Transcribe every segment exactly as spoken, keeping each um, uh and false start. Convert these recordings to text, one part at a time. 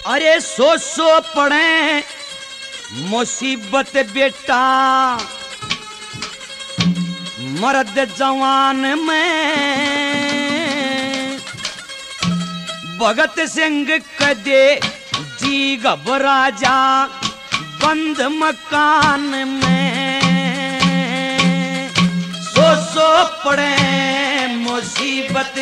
अरे सो सो पड़े मुसीबत बेटा मर्द जवान में भगत सिंह कदे जी घबरा जा बंद मकान में सो सो पड़े मुसीबत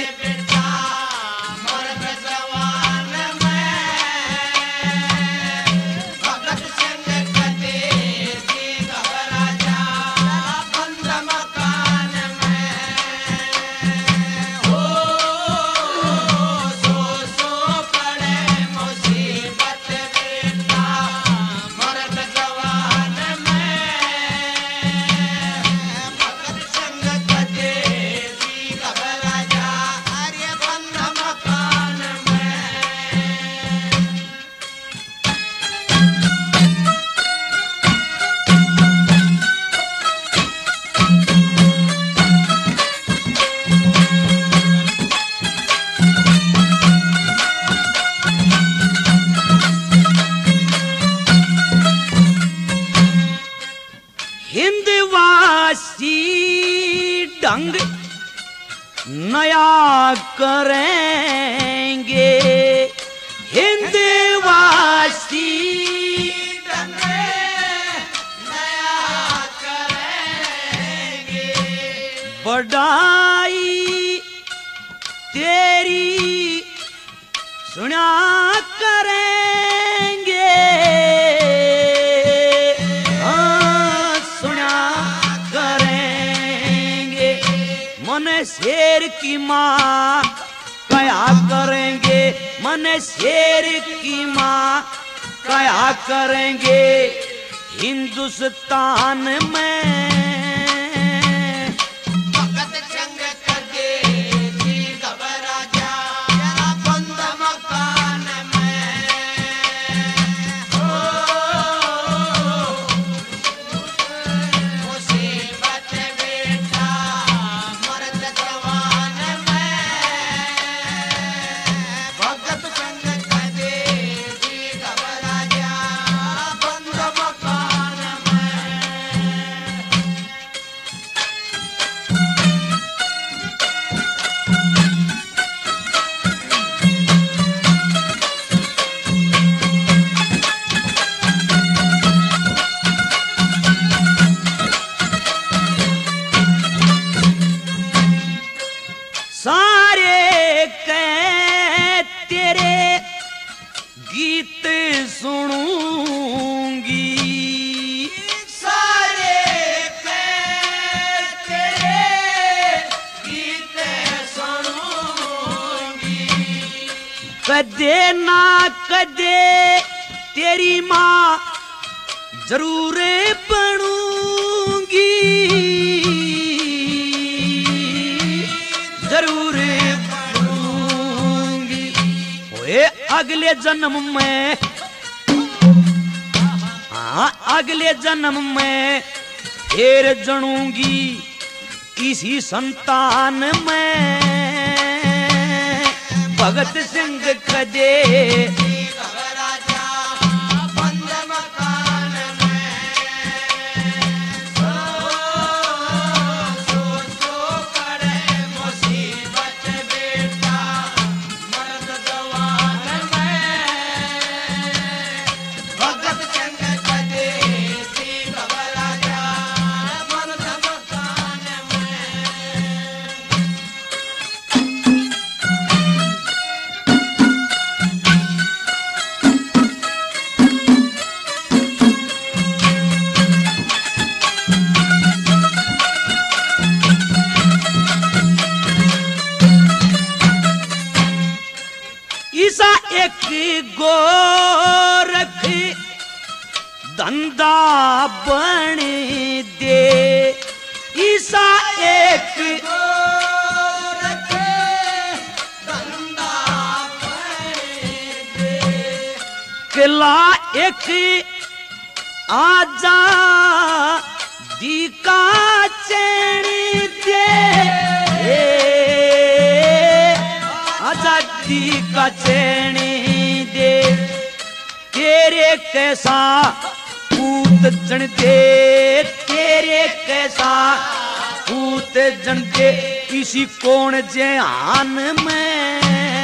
ढंग नया करेंगे हिंदवासी ढंग नया करेंगे बढ़ाई तेरी सुना करेंगे मन शेर की माँ क्या करेंगे मन शेर की माँ क्या करेंगे हिंदुस्तान में भगत सिंह कदे जी घबरा जा बंद मकान में ओ मुसीबत बेटा सारे कह तेरे गीत सुनूंगी सारे कह तेरे गीत सुनूंगी कदे ना कदे तेरी माँ जरूर बनूंगी जरूर बनूंगी ओए अगले जन्म में हाँ अगले जन्म में फिर जनूंगी इसी संतान में भगत सिंह कदे एक गोरख धंधा बन दे ईसा एक गोरख धंधा बन दे किला एक आजा दी का चैन दे आजादी का चैन दे तेरे कैसा पूत जन दे, तेरे कैसा पूत जन दे, इसी कौन जहान में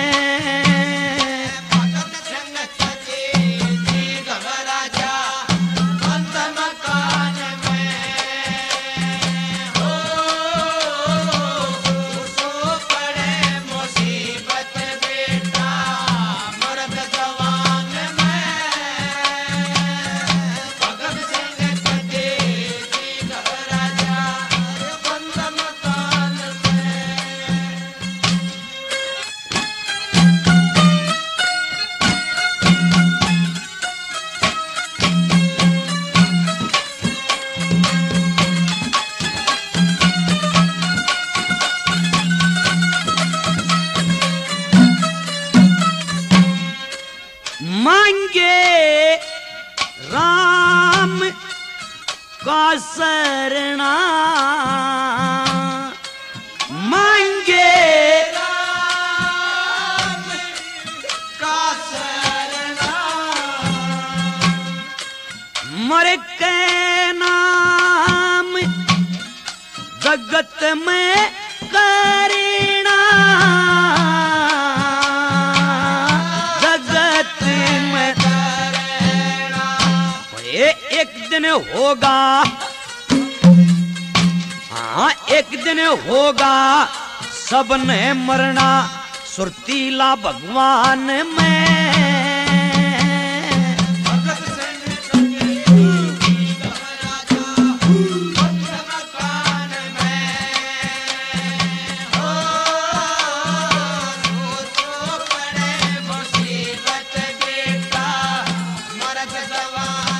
मांगे राम का शरणा, मांगे राम का शरणा, मर के नाम जगत में करीना, एक दिन होगा, हाँ एक दिन होगा सबने मरना, सुरतीला भगवान में मुसीबत बेटा मरद जवान